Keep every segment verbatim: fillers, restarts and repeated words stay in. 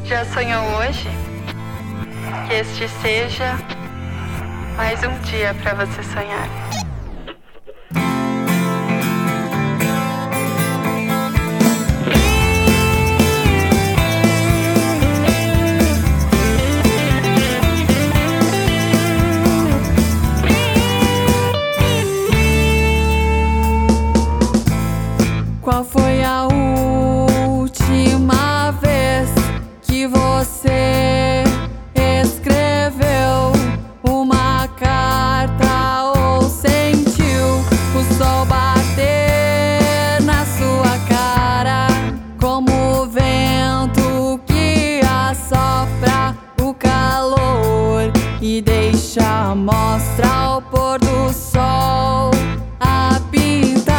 Já sonhou hoje? Que este seja mais um dia para você sonhar. Qual foi a última vez que você escreveu uma carta ou sentiu o sol bater na sua cara como o vento que assopra o calor e deixa a mostra ao pôr do sol a pintar?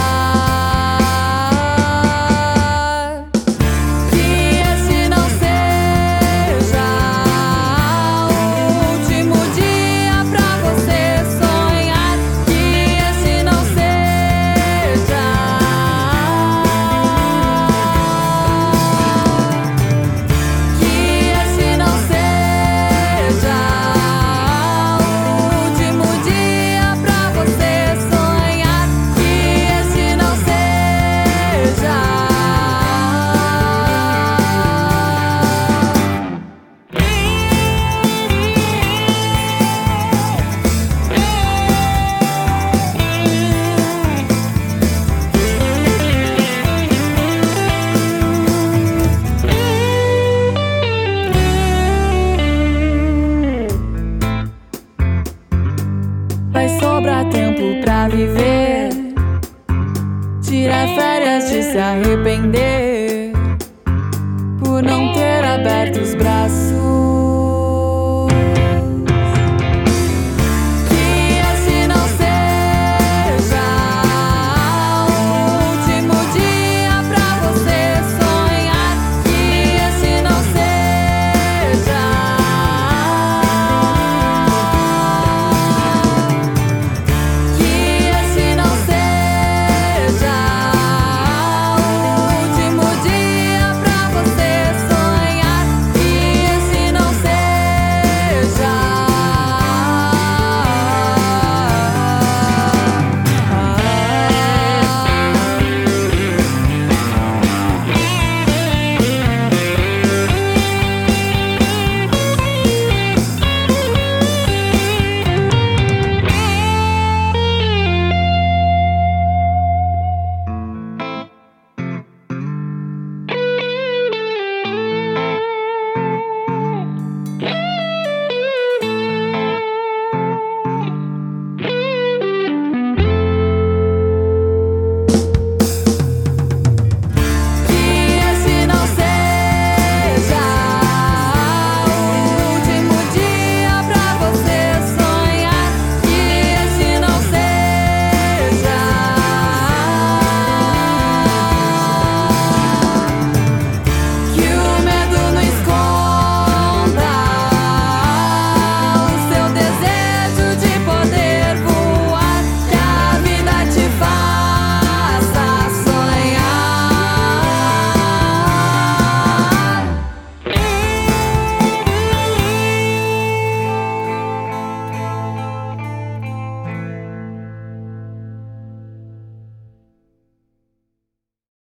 Vai sobrar tempo pra viver. Tira férias de se arrepender por não ter aberto os